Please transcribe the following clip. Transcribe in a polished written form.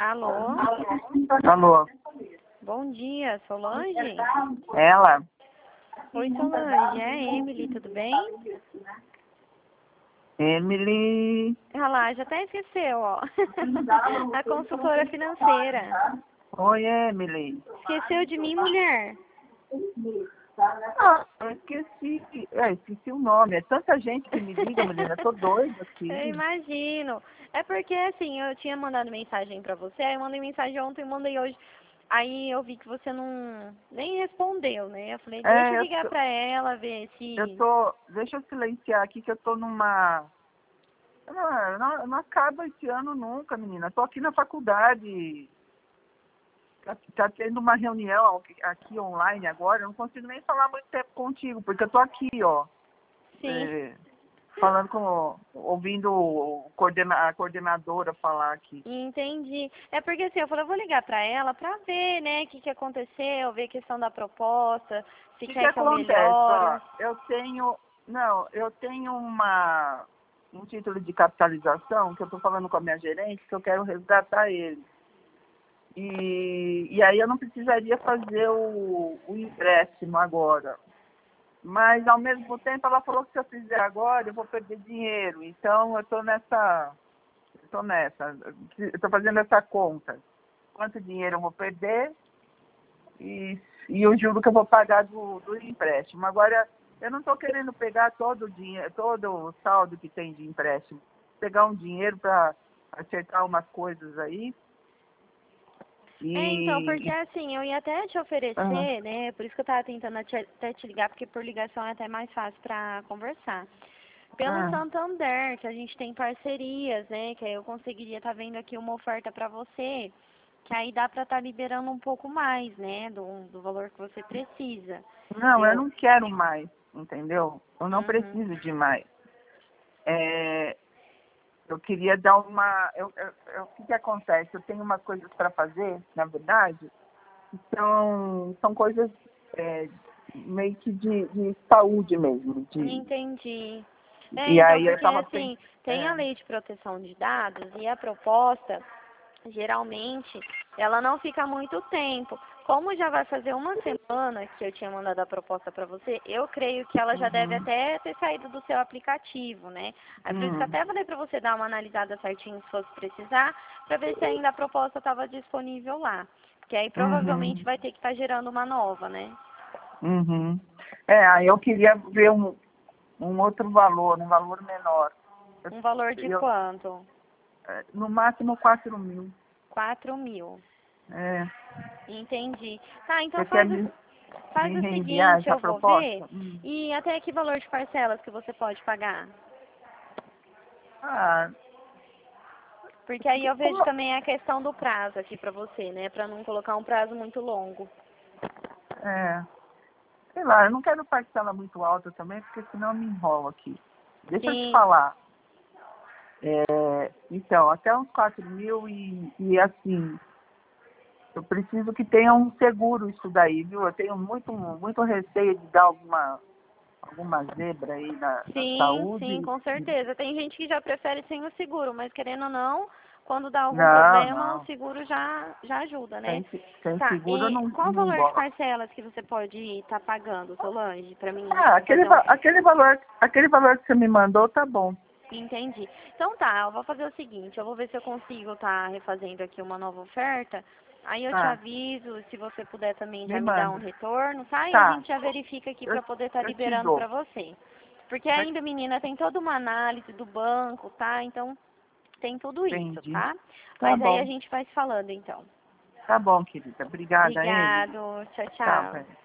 Alô? Alô? Bom dia, Solange? Ela? Oi, Solange, é a Emily, tudo bem? Emily. Olha lá, já até esqueceu, ó. A consultora financeira. Oi, Emily. Esqueceu de mim, mulher? Ah, eu esqueci o nome. É tanta gente que me liga, menina. Eu tô doida aqui. Eu imagino. É porque, assim, eu tinha mandado mensagem pra você, aí eu mandei mensagem ontem, mandei hoje. Aí eu vi que você nem respondeu, né? Eu falei, deixa eu ligar pra ela, ver se... Deixa eu silenciar aqui que eu tô numa... Não acaba esse ano nunca, menina. Eu tô aqui na faculdade. Tá tendo uma reunião aqui online agora. Eu não consigo nem falar muito tempo contigo, porque eu tô aqui, ó. Sim. Ouvindo a coordenadora falar aqui. Entendi. É porque assim, eu falei, eu vou ligar pra ela pra ver, né, o que aconteceu, ver a questão da proposta, se quer que eu acontece? melhore. Ó, eu tenho um título de capitalização que eu tô falando com a minha gerente que eu quero resgatar ele. E aí eu não precisaria fazer o empréstimo agora. Mas, ao mesmo tempo, ela falou que se eu fizer agora, eu vou perder dinheiro. Então, eu estou nessa. Eu estou fazendo essa conta. Quanto dinheiro eu vou perder e o juro que eu vou pagar do empréstimo. Agora, eu não estou querendo pegar todo o dinheiro, todo o saldo que tem de empréstimo. Pegar um dinheiro para acertar umas coisas aí. Então, porque assim, eu ia até te oferecer, Uhum. né, por isso que eu tava tentando até te ligar, porque por ligação é até mais fácil pra conversar. Pelo Santander, que a gente tem parcerias, né, que aí eu conseguiria estar vendo aqui uma oferta pra você, que aí dá pra estar liberando um pouco mais, né, do valor que você precisa. Não, eu não quero mais, entendeu? Eu não Uhum. preciso de mais. Eu queria dar uma... o que acontece? Eu tenho umas coisas para fazer, na verdade, que são coisas meio que de saúde mesmo. Entendi. E Então, aí eu porque estava assim, pensando... tem a lei de proteção de dados e a proposta, geralmente, ela não fica muito tempo. Como já vai fazer uma semana que eu tinha mandado a proposta para você, eu creio que ela já deve até ter saído do seu aplicativo, né? Aí por isso que eu até falei para você dar uma analisada certinho se fosse precisar, para ver se ainda a proposta estava disponível lá. Porque aí provavelmente vai ter que estar gerando uma nova, né? Aí eu queria ver um outro valor, um valor menor. Um valor de quanto? No máximo 4.000. 4.000. É. Entendi. Tá, então Você quer faz me o reenviar seguinte, essa eu vou ver. proposta? E até que valor de parcelas que você pode pagar? Ah, Porque aí eu vejo como, também a questão do prazo aqui pra você, né? Pra não colocar um prazo muito longo. sei lá, eu não quero parcela muito alta também, porque senão eu me enrolo aqui. Deixa eu te Sim, falar. Então, até uns 4.000 e assim, eu preciso que tenha um seguro isso daí, viu? Eu tenho muito receio de dar alguma zebra aí na sim, saúde. com certeza. Tem gente que já prefere sem o seguro, mas querendo ou não, quando dá algum Não, problema, o não. seguro já ajuda, né? Sem Tá, seguro eu e qual o não valor de gosto. parcelas que você pode estar pagando, Solange, pra mim Ah, fazer um... aquele valor que você me mandou tá bom. Entendi. Então tá, eu vou fazer o seguinte, eu vou ver se eu consigo estar refazendo aqui uma nova oferta. Aí eu te Tá, aviso, se você puder também me já me dar um manda. retorno, tá? E a Tá, gente já verifica aqui eu, pra poder estar eu te liberando pra dou. você. Porque ainda, menina, tem toda uma análise do banco, tá? Então tem tudo isso, Entendi. tá? Tá Mas aí a bom. gente vai se falando então. Tá bom, querida. Obrigada, Amy. Obrigado, tchau, Tchau, tchau. velho.